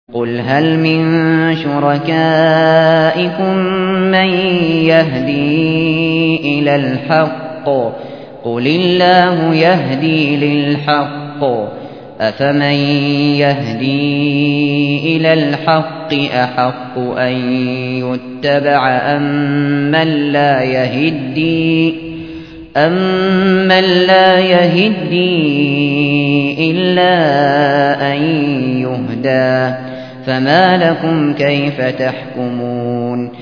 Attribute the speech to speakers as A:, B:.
A: قُلْ هَلْ مِن شُرَكَائِكُم مَّن يَهْدِي إِلَى الْحَقِّ ۚ قُلِ اللَّهُ يَهْدِي لِلْحَقِّ ۗ أَفَمَن يَهْدِي إِلَى الْحَقِّ أَحَقُّ أَن يُتَّبَعَ أَمَّن لَّا يَهِدِّي إِلَّا أَن يُهْدَىٰ ۖ فَمَا لَكُمْ كَيْفَ تَحْكُمُونَ